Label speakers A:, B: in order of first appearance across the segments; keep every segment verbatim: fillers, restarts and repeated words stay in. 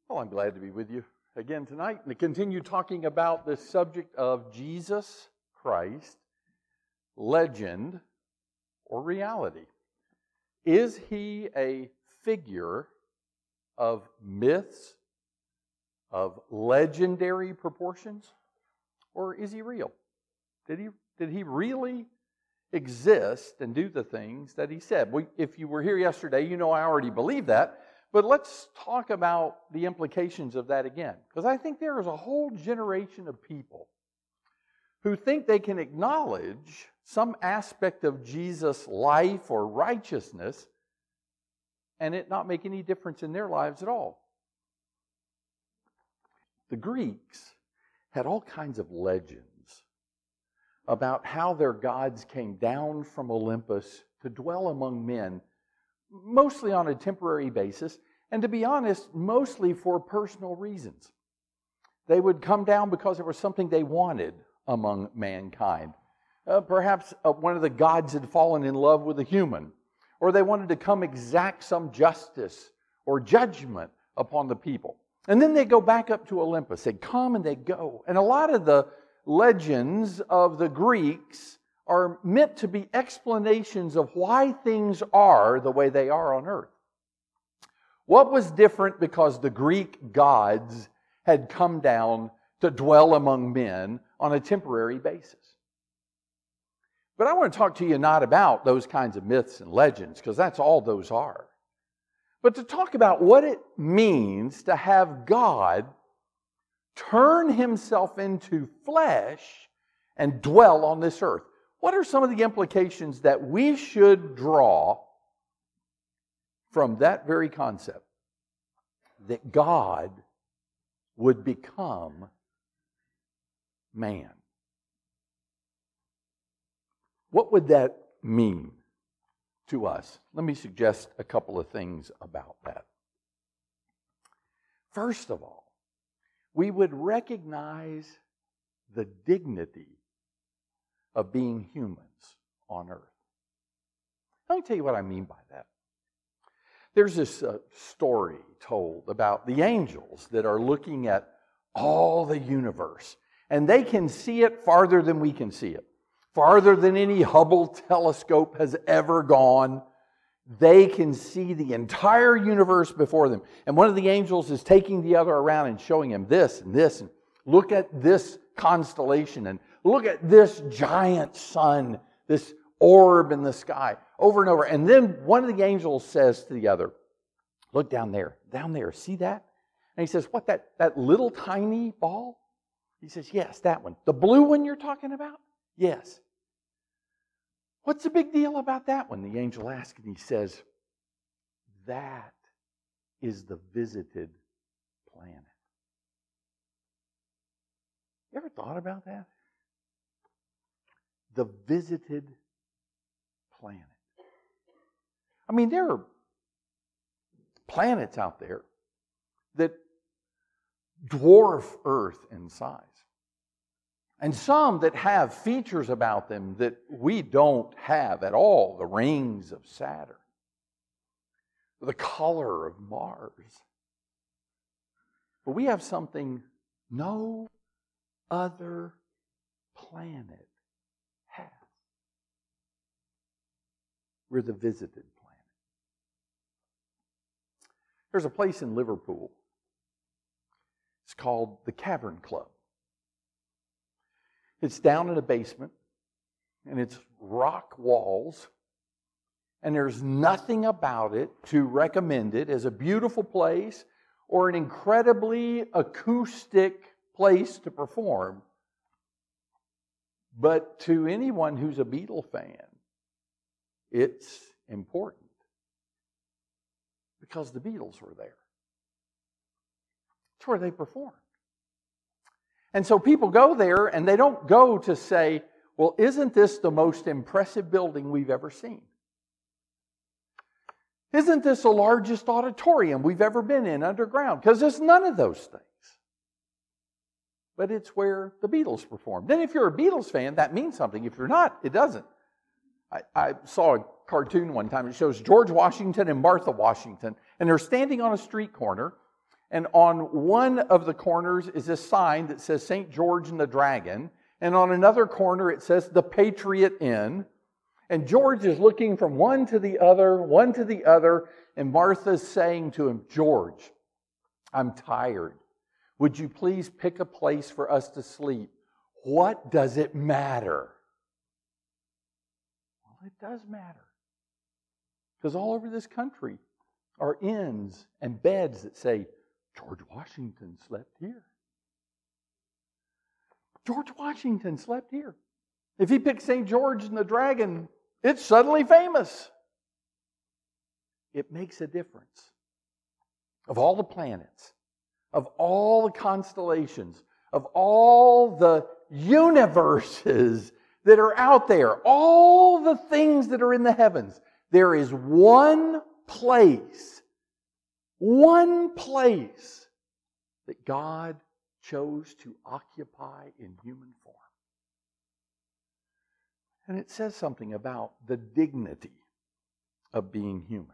A: Well, I'm glad to be with you again tonight and to continue talking about this subject of Jesus Christ, legend or reality. Is he a figure of myths, of legendary proportions, or is he real? Did he, did he really exist and do the things that he said? We, if you were here yesterday, you know I already believe that. But let's talk about the implications of that again. Because I think there is a whole generation of people who think they can acknowledge some aspect of Jesus' life or righteousness and it not make any difference in their lives at all. The Greeks had all kinds of legends about how their gods came down from Olympus to dwell among men, mostly on a temporary basis, and to be honest, mostly for personal reasons. They would come down because there was something they wanted among mankind. Uh, perhaps uh, one of the gods had fallen in love with a human, or they wanted to come exact some justice or judgment upon the people. And then they'd go back up to Olympus. They'd come and they'd go. And a lot of the legends of the Greeks are meant to be explanations of why things are the way they are on earth. What was different because the Greek gods had come down to dwell among men on a temporary basis? But I want to talk to you not about those kinds of myths and legends, because that's all those are. But to talk about what it means to have God turn himself into flesh and dwell on this earth. What are some of the implications that we should draw from that very concept? That God would become man. What would that mean to us? Let me suggest a couple of things about that. First of all, we would recognize the dignity of being humans on earth. Let me tell you what I mean by that. There's this uh, story told about the angels that are looking at all the universe, and they can see it farther than we can see it. Farther than any Hubble telescope has ever gone. They can see the entire universe before them. And one of the angels is taking the other around and showing him this and this. And look at this constellation and look at this giant sun, this orb in the sky, over and over. And then one of the angels says to the other, look down there, down there, see that? And he says, what, that, that little tiny ball? He says, yes, that one. The blue one you're talking about? Yes. What's the big deal about that one? The angel asks, and he says, that is the visited planet. You ever thought about that? The visited planet. I mean, there are planets out there that dwarf Earth in size. And some that have features about them that we don't have at all. The rings of Saturn. The color of Mars. But we have something no other planet has. We're the visited planet. There's a place in Liverpool. It's called the Cavern Club. It's down in a basement, and it's rock walls, and there's nothing about it to recommend it as a beautiful place or an incredibly acoustic place to perform. But to anyone who's a Beatle fan, it's important because the Beatles were there. It's where they performed. And so people go there and they don't go to say, well, isn't this the most impressive building we've ever seen? Isn't this the largest auditorium we've ever been in underground? Because it's none of those things. But it's where the Beatles performed. Then if you're a Beatles fan, that means something. If you're not, it doesn't. I, I saw a cartoon one time. It shows George Washington and Martha Washington. And they're standing on a street corner. And on one of the corners is a sign that says Saint George and the Dragon. And on another corner it says the Patriot Inn. And George is looking from one to the other, one to the other. And Martha's saying to him, George, I'm tired. Would you please pick a place for us to sleep? What does it matter? Well, it does matter. Because all over this country are inns and beds that say, George Washington slept here. George Washington slept here. If he picked Saint George and the Dragon, it's suddenly famous. It makes a difference. Of all the planets, of all the constellations, of all the universes that are out there, all the things that are in the heavens, there is one place, one place that God chose to occupy in human form. And it says something about the dignity of being human.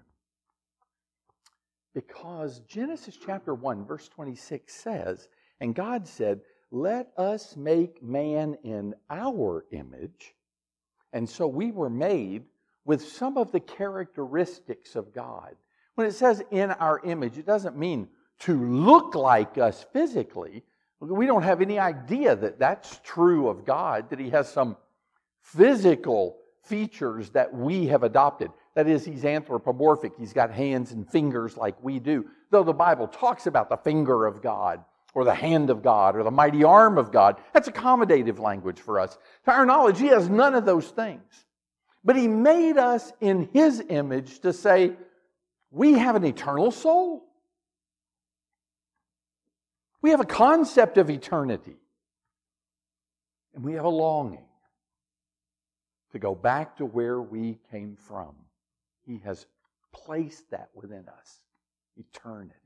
A: Because Genesis chapter one, verse twenty-six says, and God said, let us make man in our image. And so we were made with some of the characteristics of God. When it says in our image, it doesn't mean to look like us physically. We don't have any idea that that's true of God, that He has some physical features that we have adopted. That is, He's anthropomorphic. He's got hands and fingers like we do. Though the Bible talks about the finger of God, or the hand of God, or the mighty arm of God, that's accommodative language for us. To our knowledge, He has none of those things. But He made us in His image to say, we have an eternal soul. We have a concept of eternity. And we have a longing to go back to where we came from. He has placed that within us. Eternity.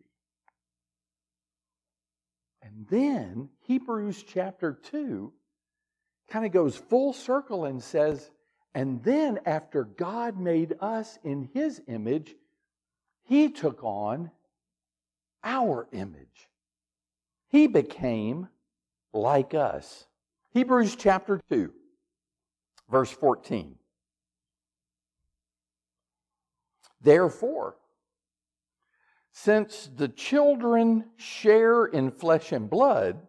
A: And then Hebrews chapter two kind of goes full circle and says, and then after God made us in His image, He took on our image. He became like us. Hebrews chapter two, verse fourteen. Therefore, since the children share in flesh and blood,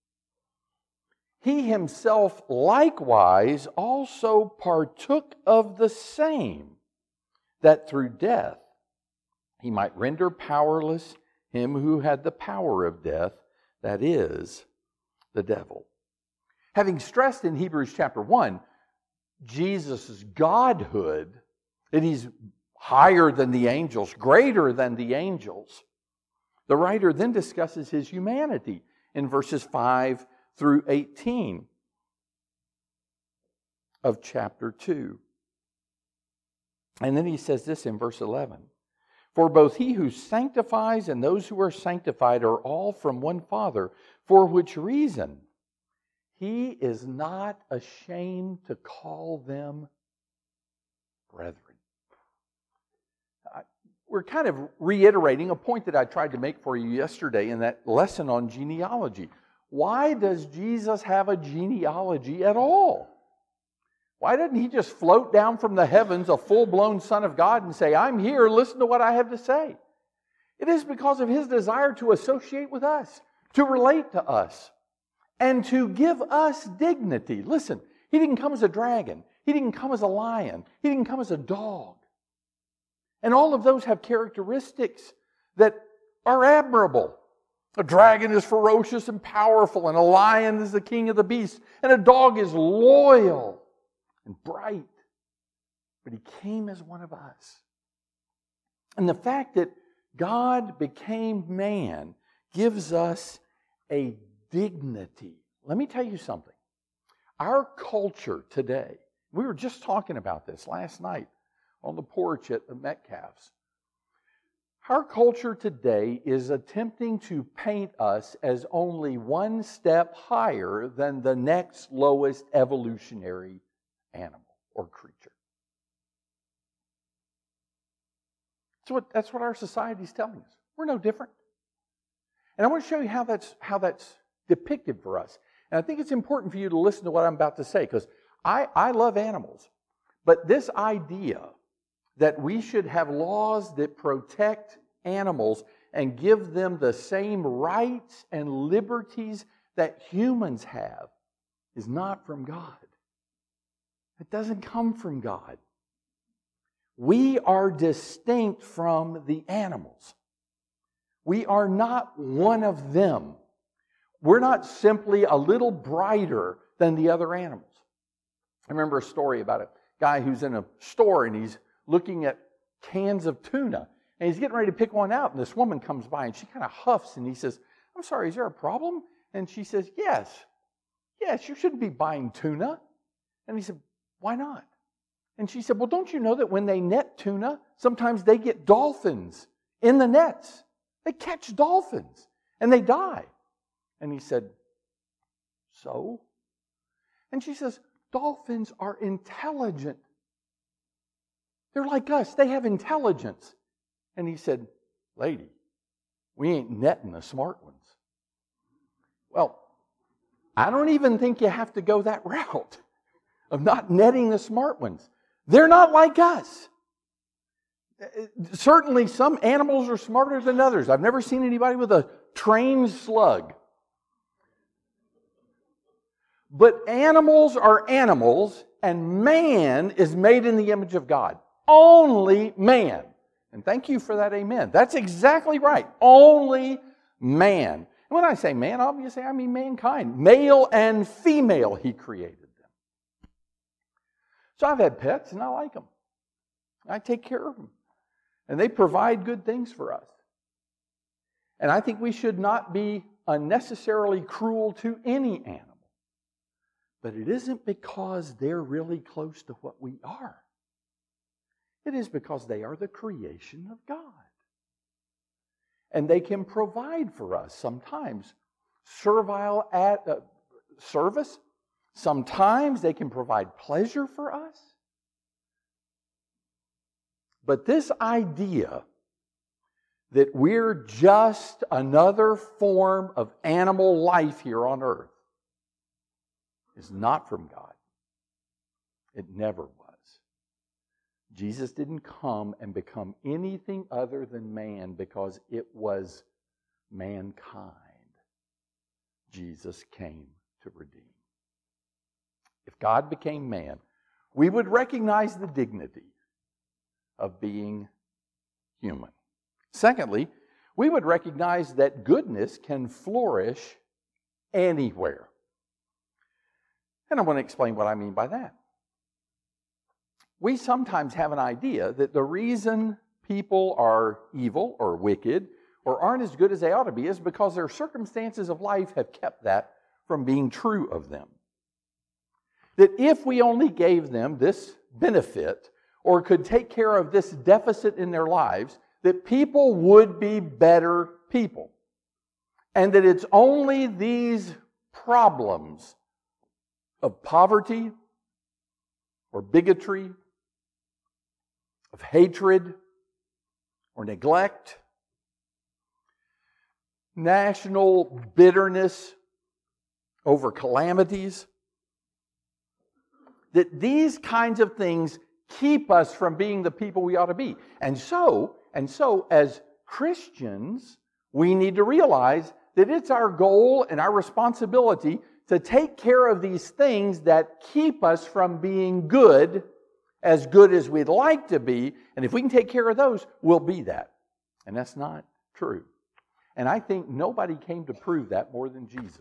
A: He Himself likewise also partook of the same, that through death He might render powerless him who had the power of death, that is, the devil. Having stressed in Hebrews chapter one, Jesus' godhood, that He's higher than the angels, greater than the angels, the writer then discusses His humanity in verses five through eighteen of chapter two. And then he says this in verse eleven. For both He who sanctifies and those who are sanctified are all from one Father, for which reason He is not ashamed to call them brethren. We're kind of reiterating a point that I tried to make for you yesterday in that lesson on genealogy. Why does Jesus have a genealogy at all? Why doesn't He just float down from the heavens, a full-blown Son of God, and say, I'm here, listen to what I have to say? It is because of His desire to associate with us, to relate to us, and to give us dignity. Listen, He didn't come as a dragon. He didn't come as a lion. He didn't come as a dog. And all of those have characteristics that are admirable. A dragon is ferocious and powerful, and a lion is the king of the beasts, and a dog is loyal and bright. But He came as one of us. And the fact that God became man gives us a dignity. Let me tell you something. Our culture today, we were just talking about this last night on the porch at the Metcalfs. Our culture today is attempting to paint us as only one step higher than the next lowest evolutionary animal or creature. That's what, that's what our society is telling us. We're no different. And I want to show you how that's, how that's depicted for us. And I think it's important for you to listen to what I'm about to say, because I, I love animals. But this idea that we should have laws that protect animals and give them the same rights and liberties that humans have is not from God. It doesn't come from God. We are distinct from the animals. We are not one of them. We're not simply a little brighter than the other animals. I remember a story about a guy who's in a store and he's looking at cans of tuna. And he's getting ready to pick one out. And this woman comes by and she kind of huffs. And he says, I'm sorry, is there a problem? And she says, yes. Yes, you shouldn't be buying tuna. And he said, why not? And she said, well, don't you know that when they net tuna, sometimes they get dolphins in the nets? They catch dolphins and they die. And he said, so? And she says, dolphins are intelligent. They're like us. They have intelligence. And he said, lady, we ain't netting the smart ones. Well, I don't even think you have to go that route of not netting the smart ones. They're not like us. Certainly some animals are smarter than others. I've never seen anybody with a trained slug. But animals are animals, and man is made in the image of God. Only man. And thank you for that amen. That's exactly right. Only man. And when I say man, obviously I mean mankind. Male and female, He created them. So I've had pets and I like them. I take care of them. And they provide good things for us. And I think we should not be unnecessarily cruel to any animal. But it isn't because they're really close to what we are. It is because they are the creation of God. And they can provide for us sometimes servile at, uh, service. Sometimes they can provide pleasure for us. But this idea that we're just another form of animal life here on earth is not from God. It never was. Jesus didn't come and become anything other than man because it was mankind. Jesus came to redeem. If God became man, we would recognize the dignity of being human. Secondly, we would recognize that goodness can flourish anywhere. And I want to explain what I mean by that. We sometimes have an idea that the reason people are evil or wicked or aren't as good as they ought to be is because their circumstances of life have kept that from being true of them. That if we only gave them this benefit or could take care of this deficit in their lives, that people would be better people. And that it's only these problems of poverty or bigotry, of hatred or neglect, national bitterness over calamities, that these kinds of things keep us from being the people we ought to be. And so, and so as Christians, we need to realize that it's our goal and our responsibility to take care of these things that keep us from being good, as good as we'd like to be. And if we can take care of those, we'll be that. And that's not true. And I think nobody came to prove that more than Jesus.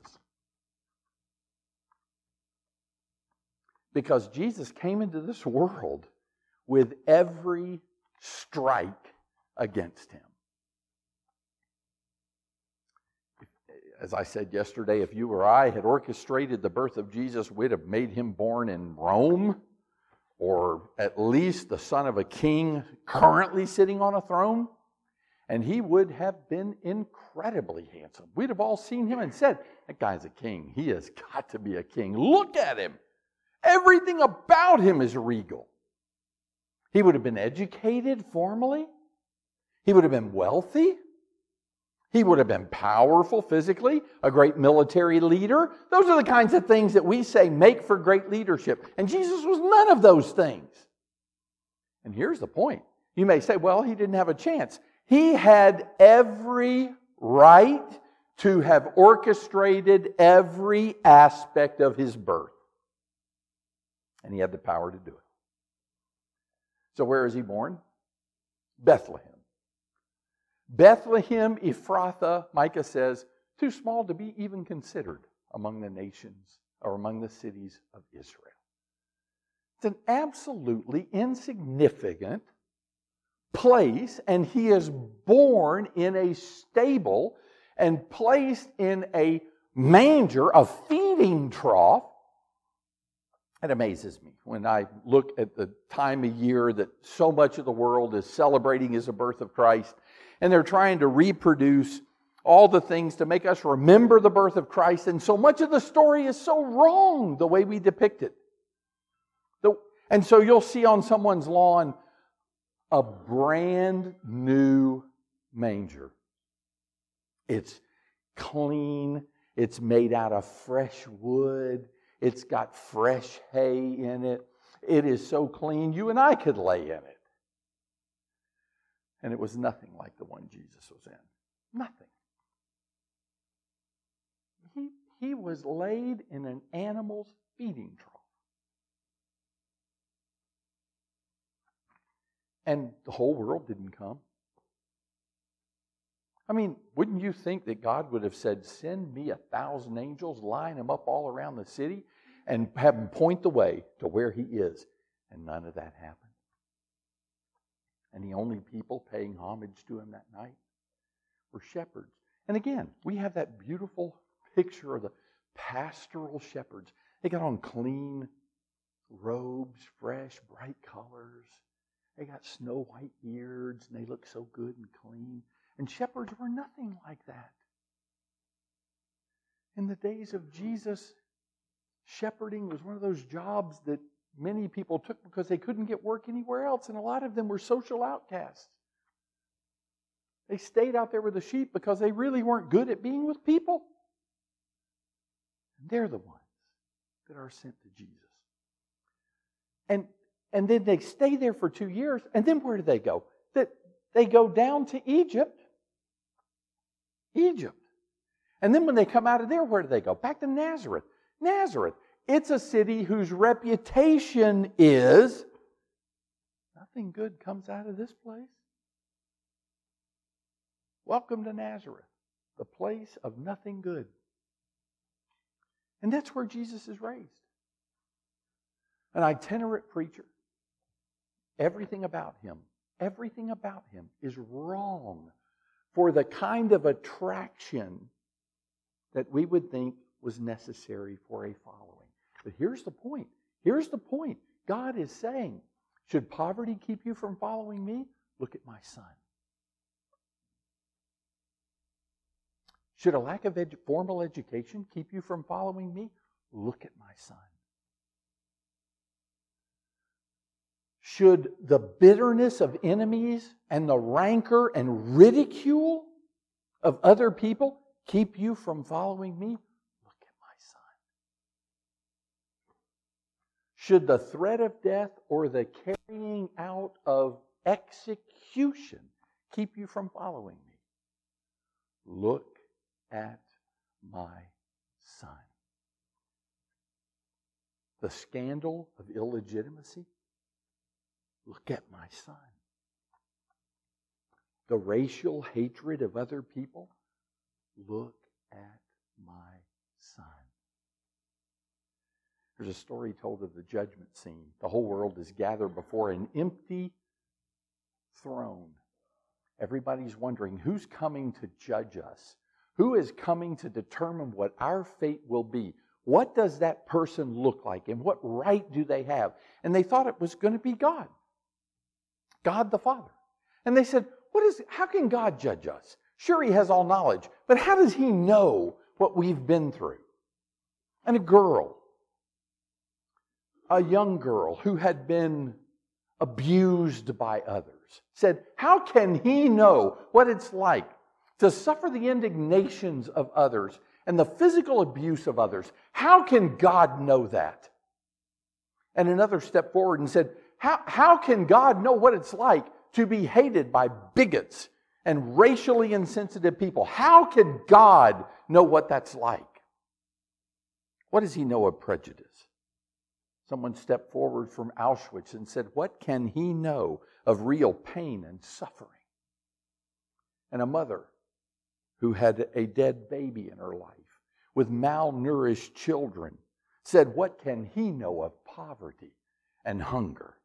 A: Because Jesus came into this world with every strike against Him. As I said yesterday, if you or I had orchestrated the birth of Jesus, we'd have made Him born in Rome, or at least the son of a king currently sitting on a throne, and He would have been incredibly handsome. We'd have all seen Him and said, that guy's a king. He has got to be a king. Look at him. Everything about Him is regal. He would have been educated formally. He would have been wealthy. He would have been powerful physically, a great military leader. Those are the kinds of things that we say make for great leadership. And Jesus was none of those things. And here's the point. You may say, well, he didn't have a chance. He had every right to have orchestrated every aspect of his birth. And he had the power to do it. So where is he born? Bethlehem. Bethlehem, Ephrathah, Micah says, too small to be even considered among the nations or among the cities of Israel. It's an absolutely insignificant place, and he is born in a stable and placed in a manger, a feeding trough. It amazes me when I look at the time of year that so much of the world is celebrating as the birth of Christ, and they're trying to reproduce all the things to make us remember the birth of Christ, and so much of the story is so wrong the way we depict it. And so you'll see on someone's lawn a brand new manger. It's clean, it's made out of fresh wood, it's got fresh hay in it. It is so clean, you and I could lay in it. And it was nothing like the one Jesus was in. Nothing. He, he was laid in an animal's feeding trough. And the whole world didn't come. I mean, wouldn't you think that God would have said, send me a thousand angels, line them up all around the city, and have them point the way to where he is? And none of that happened. And the only people paying homage to him that night were shepherds. And again, we have that beautiful picture of the pastoral shepherds. They got on clean robes, fresh, bright colors. They got snow white beards, and they look so good and clean. And shepherds were nothing like that. In the days of Jesus, shepherding was one of those jobs that many people took because they couldn't get work anywhere else, and a lot of them were social outcasts. They stayed out there with the sheep because they really weren't good at being with people. And they're the ones that are sent to Jesus. And And then they stay there for two years. And then where do they go? That they go down to Egypt. Egypt. And then when they come out of there, where do they go? Back to Nazareth. Nazareth. It's a city whose reputation is nothing good comes out of this place. Welcome to Nazareth, the place of nothing good. And that's where Jesus is raised. An itinerant preacher. Everything about him, everything about him is wrong for the kind of attraction that we would think was necessary for a following. But here's the point. Here's the point. God is saying, should poverty keep you from following me? Look at my son. Should a lack of edu- formal education keep you from following me? Look at my son. Should the bitterness of enemies and the rancor and ridicule of other people keep you from following me? Look at my son. Should the threat of death or the carrying out of execution keep you from following me? Look at my son. The scandal of illegitimacy? Look at my son. The racial hatred of other people? Look at my son. There's a story told of the judgment scene. The whole world is gathered before an empty throne. Everybody's wondering, who's coming to judge us? Who is coming to determine what our fate will be? What does that person look like? And what right do they have? And they thought it was going to be God. God the Father. And they said, "What is? How can God judge us? Sure, he has all knowledge, but how does he know what we've been through?" And a girl, a young girl who had been abused by others, said, "How can he know what it's like to suffer the indignations of others and the physical abuse of others. How can God know that? And another stepped forward and said, how, how can God know what it's like to be hated by bigots and racially insensitive people? How can God know what that's like? What does he know of prejudice? Someone stepped forward from Auschwitz and said, what can he know of real pain and suffering? And a mother who had a dead baby in her life with malnourished children said, what can he know of poverty and hunger?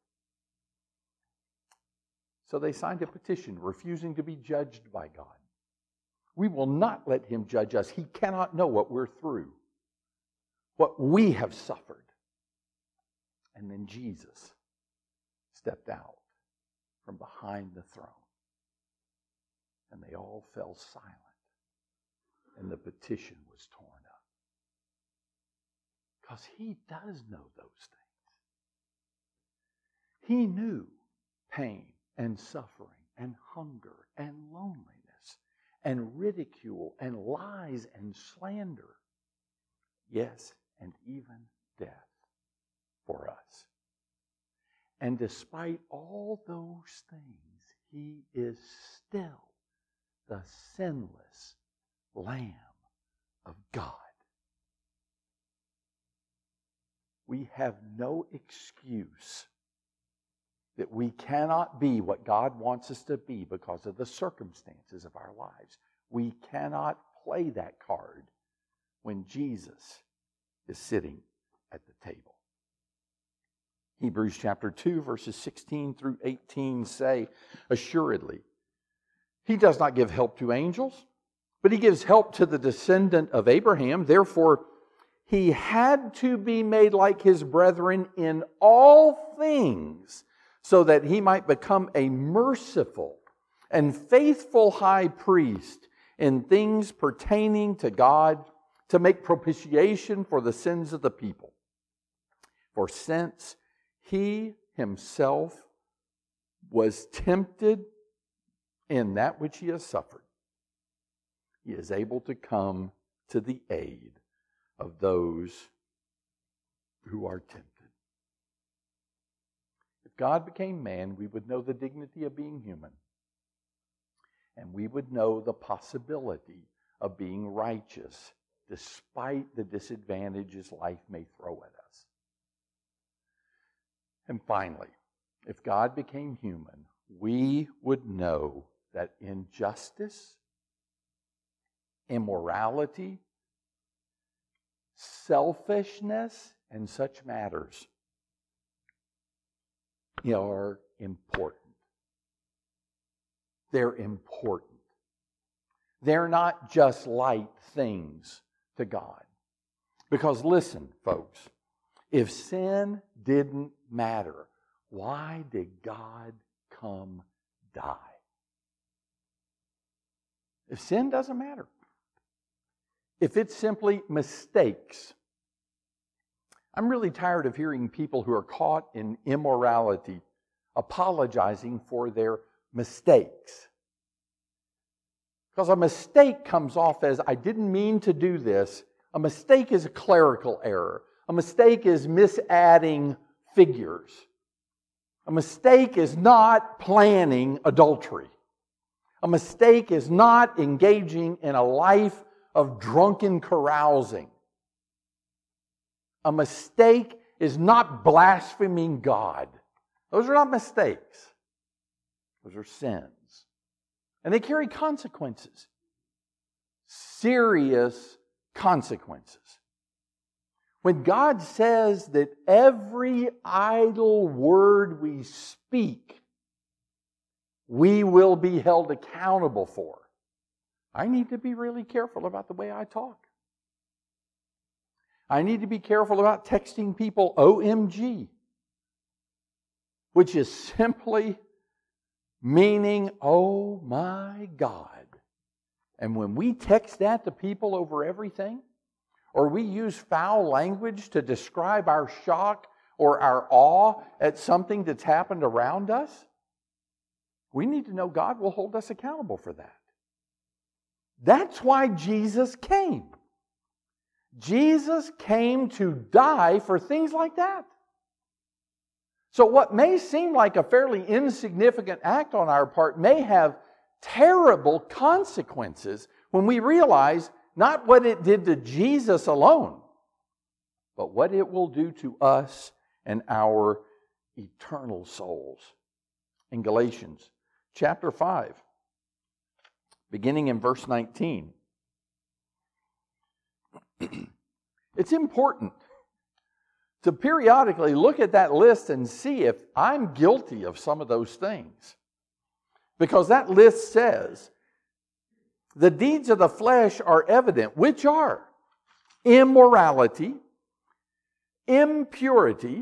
A: So they signed a petition refusing to be judged by God. We will not let him judge us. He cannot know what we're through, what we have suffered. And then Jesus stepped out from behind the throne. And they all fell silent. And the petition was torn up. Because he does know those things. He knew pain and suffering and hunger and loneliness and ridicule and lies and slander. Yes, and even death for us. And despite all those things, he is still the sinless Lamb of God. We have no excuse that we cannot be what God wants us to be because of the circumstances of our lives. We cannot play that card when Jesus is sitting at the table. Hebrews chapter two, verses sixteen through eighteen say, assuredly, he does not give help to angels, but he gives help to the descendant of Abraham. Therefore, he had to be made like his brethren in all things, so that he might become a merciful and faithful high priest in things pertaining to God, to make propitiation for the sins of the people. For since he himself was tempted in that which he has suffered, he is able to come to the aid of those who are tempted. If God became man, we would know the dignity of being human. And we would know the possibility of being righteous despite the disadvantages life may throw at us. And finally, if God became human, we would know that injustice, immorality, selfishness, and such matters are important. They're important. They're not just light things to God. Because listen, folks, if sin didn't matter, why did God come die? If sin doesn't matter, if it's simply mistakes, I'm really tired of hearing people who are caught in immorality apologizing for their mistakes. Because a mistake comes off as, I didn't mean to do this. A mistake is a clerical error. A mistake is misadding figures. A mistake is not planning adultery. A mistake is not engaging in a life of drunken carousing. A mistake is not blaspheming God. Those are not mistakes. Those are sins. And they carry consequences. Serious consequences. When God says that every idle word we speak, we will be held accountable for, I need to be really careful about the way I talk. I need to be careful about texting people O M G, which is simply meaning, oh my God. And when we text that to people over everything, or we use foul language to describe our shock or our awe at something that's happened around us, we need to know God will hold us accountable for that. That's why Jesus came. Jesus came to die for things like that. So what may seem like a fairly insignificant act on our part may have terrible consequences when we realize not what it did to Jesus alone, but what it will do to us and our eternal souls. In Galatians chapter five, beginning in verse nineteen, it's important to periodically look at that list and see if I'm guilty of some of those things. Because that list says, the deeds of the flesh are evident, which are immorality, impurity,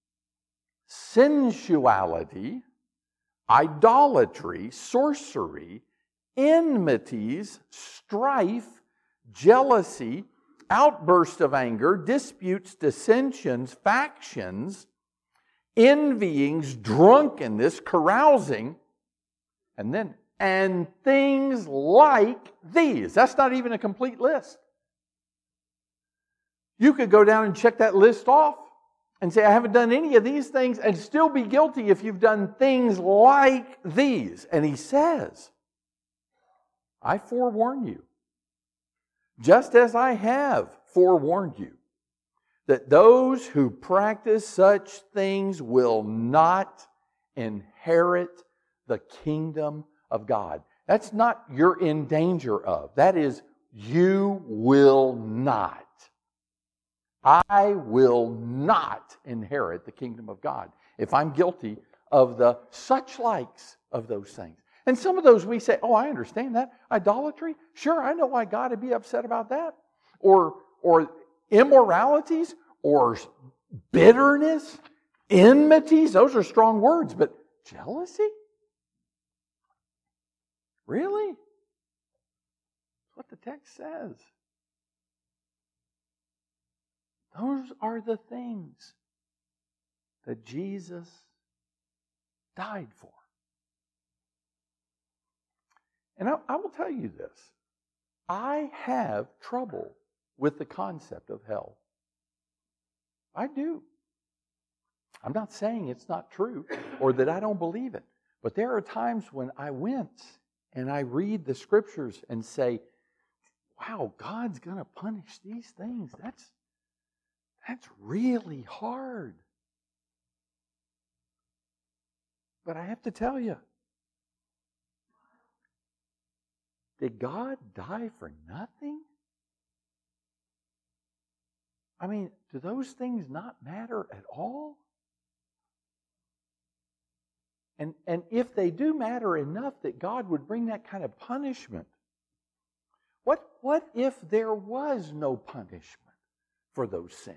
A: sensuality, idolatry, sorcery, enmities, strife, jealousy, outbursts of anger, disputes, dissensions, factions, envyings, drunkenness, carousing, and then, and things like these. That's not even a complete list. You could go down and check that list off and say, I haven't done any of these things, and still be guilty if you've done things like these. And he says, I forewarn you, just as I have forewarned you, that those who practice such things will not inherit the kingdom of God. That's not you're in danger of. That is, you will not. I will not inherit the kingdom of God if I'm guilty of the such likes of those things. And some of those we say, oh, I understand that. Idolatry? Sure, I know why God would be upset about that. Or, or immoralities, or bitterness, enmities. Those are strong words, but jealousy? Really? That's what the text says. Those are the things that Jesus died for. And I, I will tell you this. I have trouble with the concept of hell. I do. I'm not saying it's not true or that I don't believe it. But there are times when I went and I read the scriptures and say, wow, God's going to punish these things. That's That's really hard. But I have to tell you, did God die for nothing? I mean, do those things not matter at all? And, and if they do matter enough that God would bring that kind of punishment, what, what if there was no punishment for those sins?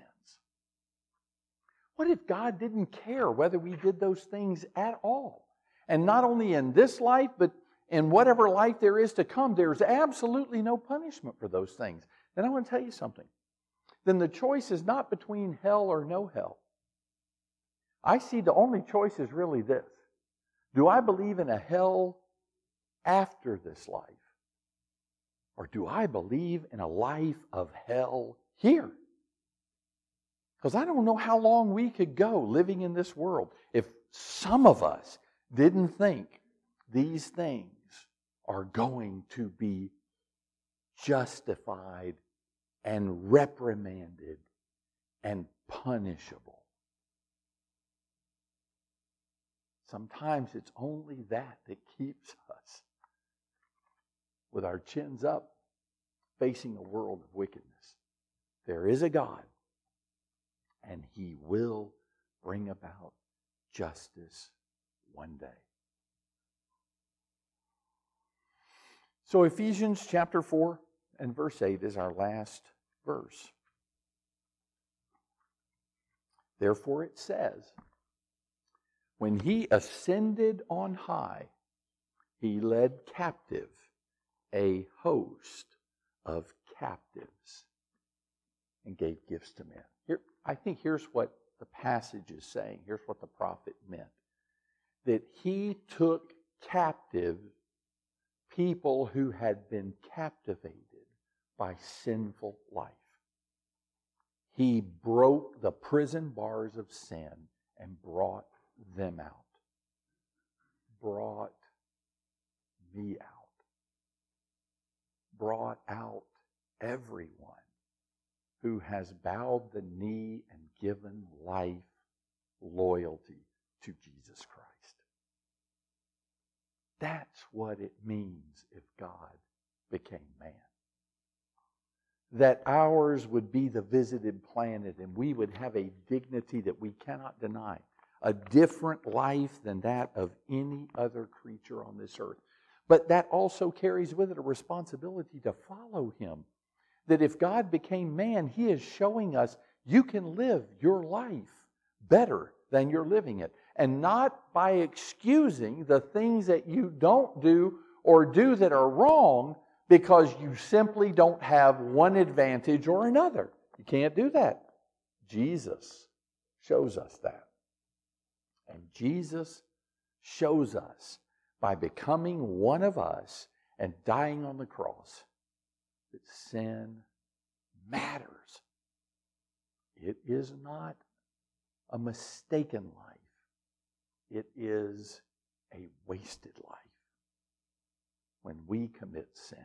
A: What if God didn't care whether we did those things at all? And not only in this life, but in whatever life there is to come, there's absolutely no punishment for those things. Then I want to tell you something. Then the choice is not between hell or no hell. I see the only choice is really this. Do I believe in a hell after this life? Or do I believe in a life of hell here? Because I don't know how long we could go living in this world if some of us didn't think these things are going to be justified and reprimanded and punishable. Sometimes it's only that that keeps us with our chins up, facing a world of wickedness. There is a God, and He will bring about justice one day. So Ephesians chapter four and verse eight is our last verse. Therefore it says, when He ascended on high, He led captive a host of captives and gave gifts to men. Here, I think here's what the passage is saying. Here's what the prophet meant. That He took captive people who had been captivated by sinful life. He broke the prison bars of sin and brought them out. Brought me out. Brought out everyone who has bowed the knee and given life, loyalty to Jesus Christ. That's what it means if God became man. That ours would be the visited planet and we would have a dignity that we cannot deny. A different life than that of any other creature on this earth. But that also carries with it a responsibility to follow Him. That if God became man, He is showing us you can live your life better than you're living it. And not by excusing the things that you don't do or do that are wrong because you simply don't have one advantage or another. You can't do that. Jesus shows us that. And Jesus shows us by becoming one of us and dying on the cross that sin matters. It is not a mistaken life. It is a wasted life when we commit sin.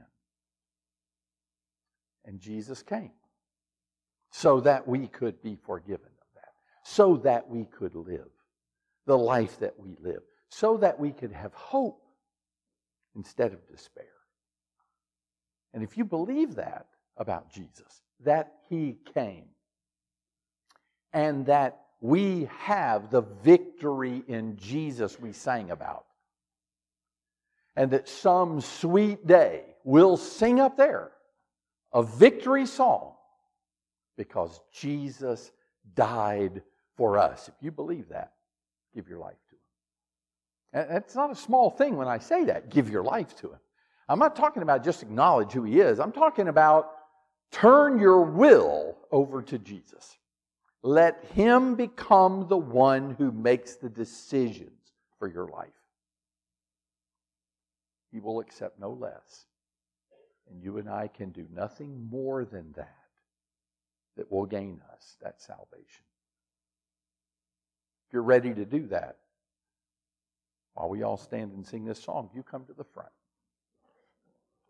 A: And Jesus came so that we could be forgiven of that, so that we could live the life that we live, so that we could have hope instead of despair. And if you believe that about Jesus, that He came, and that we have the victory in Jesus we sang about, and that some sweet day we'll sing up there a victory song because Jesus died for us. If you believe that, give your life to Him. And it's not a small thing when I say that, give your life to Him. I'm not talking about just acknowledge who He is. I'm talking about turn your will over to Jesus. Let Him become the one who makes the decisions for your life. He will accept no less. And you and I can do nothing more than that that will gain us that salvation. If you're ready to do that, while we all stand and sing this song, you come to the front.